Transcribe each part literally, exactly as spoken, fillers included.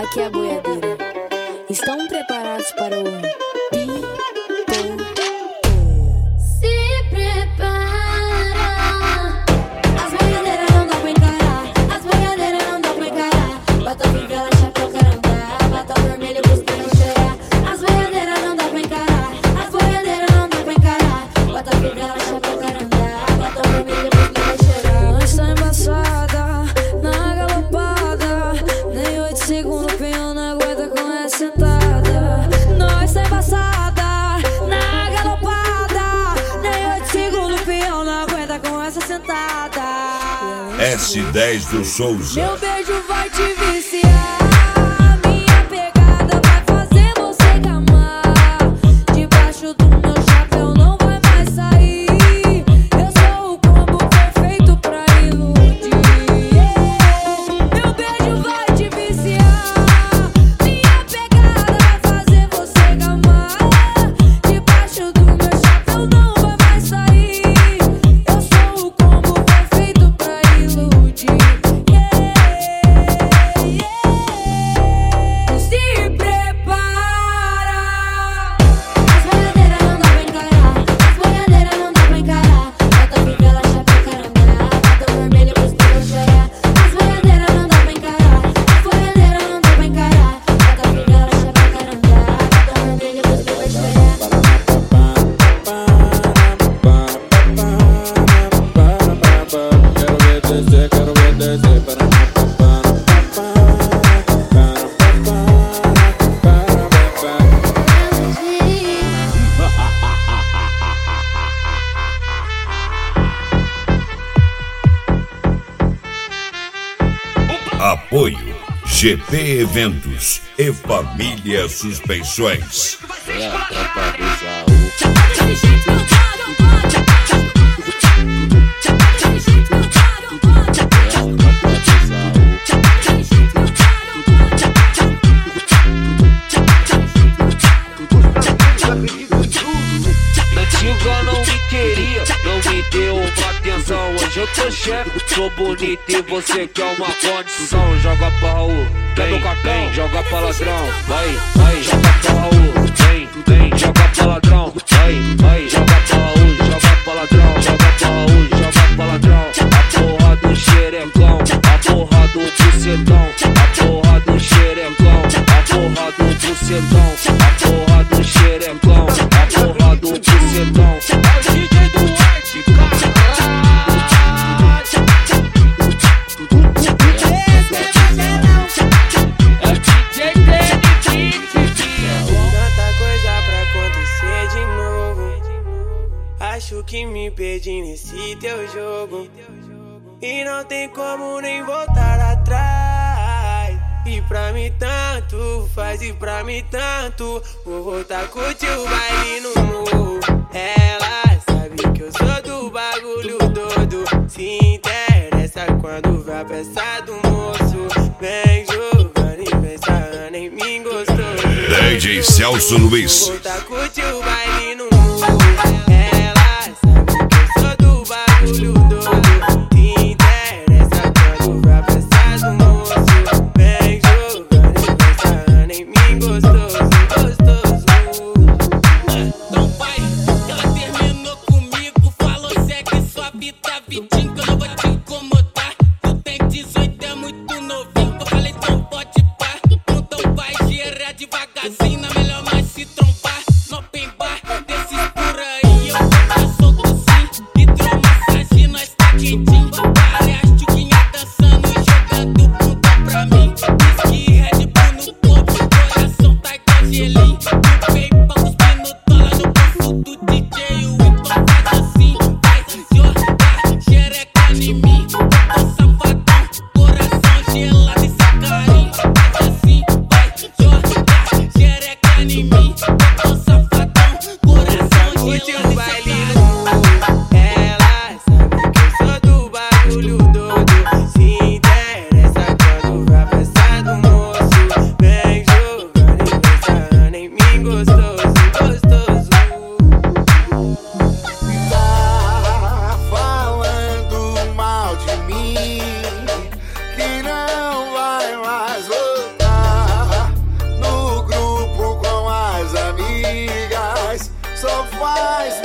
aqui é a boiadeira. Estão preparados para o pi? Se prepara. As boiadeiras não dá pra encarar. As boiadeiras não dá pra encarar. Bota fivela, chapéu, carandá. Bota vermelho, busca não cheirar. As boiadeiras não dá pra encarar. As boiadeiras não dá pra encarar. Bota fivela, chapéu, carandá. Bota vermelho, busca não cheirar. Nós tá embaçada, na galopada. Nem oito segundos, penhão não aguenta com essa sentada. Nós tá embaçada, na galopada. Nem oito segundos, penhão não aguenta com essa sentada. S dez do Souza. Meu beijo vai te viciar. Minha pegada vai fazer você gamar. Debaixo do meu chapéu não vai mais sair. Eu sou o combo perfeito pra iludir. Meu beijo vai te viciar. Minha pegada vai fazer você gamar. Debaixo do meu chapéu não vai mais sair. Eu sou o combo perfeito pra iludir. Se prepara. As boiadeiras não dá pra encarar. As boiadeiras não dá pra encarar. Bota fivela, chapéu, carandá. Bota vermelho, busca não cheirar. As boiadeiras não dá pra encarar. As boiadeiras não dá pra encarar. Bota fivela, chapéu, carandá. Bota vermelho, busca não cheirar. Quero ver descer, quero ver descer para Apoio G P Eventos e Família Suspensões. é a tropa do Isaú. Antiga não me queria, não me deu uma atenção. Hoje eu tô chefe, sou bonito e você quer uma condição. Joga pra Raul, quer meu cartão? Joga pra ladrão, vai, vai, joga pra Raul. Vem, vem, joga pra ladrão, vai, vai, joga pra Raul. Joga pra ladrão, joga pra Raul, joga pra ladrão. A porra do xerecão, a porra do bucetão. A porra do xerecão, a porra do bucetão. A porra do xerecão, a porra do bucetão. É o D J do White, caralho. É o D J dele, Tanta coisa pra acontecer de novo. Acho que me perdi nesse teu jogo. E não tem como nem voltar atrás. E pra mim tanto faz, e pra mim tanto. Vou voltar a curtir o baile no morro. Ela sabe que eu sou do bagulho todo. Se interessa quando vê a peça do moço. Vem jogando e vem sarrando em mim gostoso. D J Celso Luiz. Vou voltar a curtir o baile no morro. Ela sabe que eu sou do bagulho todo. Se interessa quando vê a peça do moço. Vem jogando e vem sarrando em mim gostoso, gostoso. Então vai, ela terminou comigo, falou segue sua vida, vidinho que eu não vou te incomodar. Tu tem dezoito, é muito novinho, eu falei então pode pá. Então vai gerar devagarzinho, na melhor mais se trombar. No open bar, desses por aí, eu vou tá solto sim. Hidromassagem, nós tá quentinho. Várias tchuquinhas dançando e jogando bunda pra mim. Whisky, Red Bull no corpo, coração tá igual gelinho. No peito, cuspindo dólar no bolso do D J. O então faz assim, vai jogar xereca em mim. Eu tô safadão, coração gelado e sacarinho.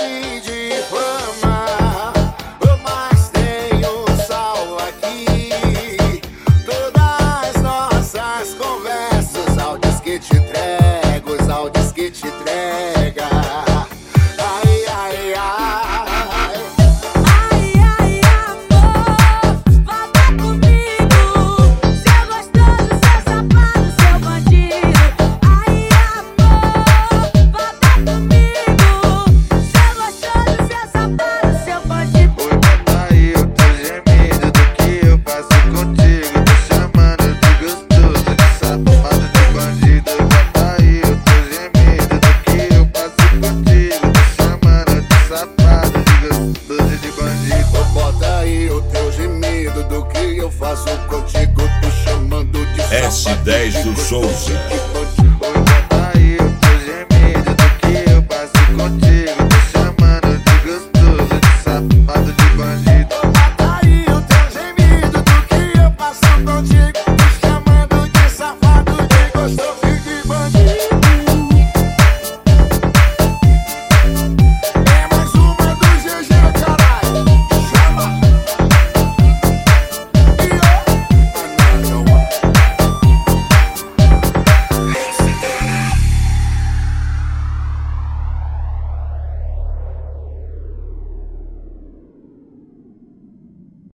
nome de fama, mas tenho sal aqui. Todas nossas conversas, áudios que te entrego, os áudios que te entrega. Ai, ai, ai. Ai, ai, amor, volta comigo. Seu gostoso, seu safado, seu bandido. Ai, amor, volta comigo. Seu gostoso, seu safado, seu bandido. Oi, bota aí o teu gemido do que eu faço contigo. Tô chamando de gostoso, de safado, de bandido. Bota aí o teu gemido do que eu faço contigo. Tô chamando de safado, de gostoso, de bandido. Bota aí o teu gemido do que eu faço contigo. Tô chamando de S dez do Souza.